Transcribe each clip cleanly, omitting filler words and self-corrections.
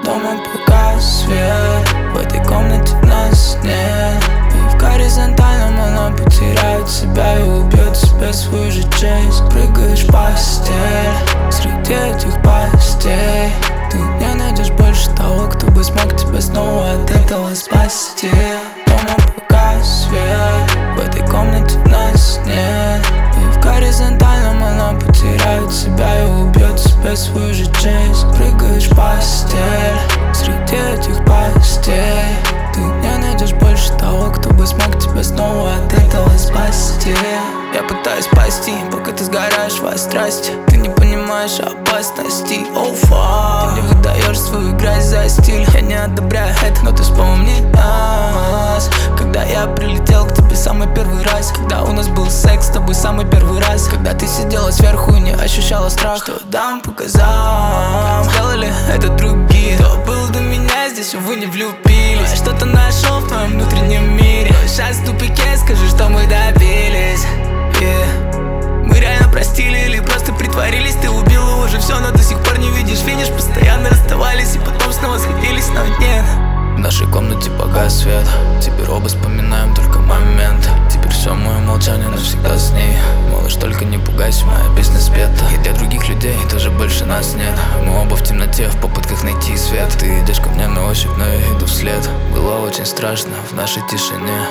Дома погас свет, в этой комнате нас нет. И в горизонтальном она потеряет себя и убьет себе свою же честь. Прыгаешь в постель, среди этих постей ты не найдешь больше того, кто бы смог тебя снова от этого спасти. Дома погас свет, в этой комнате нас нет. И в горизонтальном она потеряет себя и убьет себе свою же честь. Прыгаешь в постель, среди этих постей ты не найдешь больше того, кто бы смог тебя снова от этого спасти. Я пытаюсь спасти, пока ты сгораешь во страсти. Ты не понимаешь опасности, oh fuck. Ты не выдаешь свою грязь за стиль. Я не одобряю это, но ты вспомни нас. Когда я прилетел к тебе самый первый раз, когда у нас был секс с тобой самый первый раз, когда ты сидела сверху и не ощущала страх, что дам по газам. Сделали это другие, кто был до меня здесь, увы, не влюбились. Что-то нашел в твоем внутреннем мире. Сейчас в тупике, скажи, что мы добились. Мы реально простили или просто притворились? Ты убила уже все, но до сих пор не видишь финиш. Постоянно расставались и потом снова сходились, но нет. В нашей комнате погас свет, теперь оба вспоминаем только момент. Теперь все мое молчание навсегда с ней. Малыш, только не пугайся, моя песня спета. И для других людей тоже больше нас нет. Мы оба в темноте, в попытках найти свет. Ты идешь ко мне на ощупь, но я иду вслед. Было очень страшно в нашей тишине.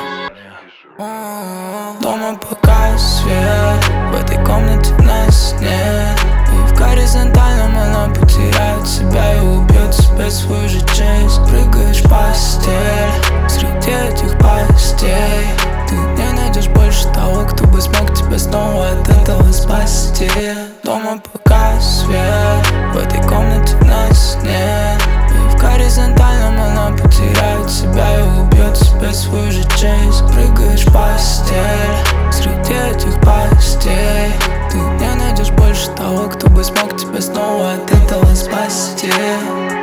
Дома погас свет, в этой комнате нас нет. И в горизонтальном она потеряет себя и убьет себе свою же честь. Прыгаешь в постель, среди этих постей ты не найдешь больше того, кто бы смог тебя снова от этого спасти. Дома погас свет, в этой комнате нас нет. И в горизонтальном она потеряет себя и убьет себе свою же честь. Прыгаешь в постель, среди этих постей ты не найдешь больше того, кто бы смог тебя снова от этого спасти.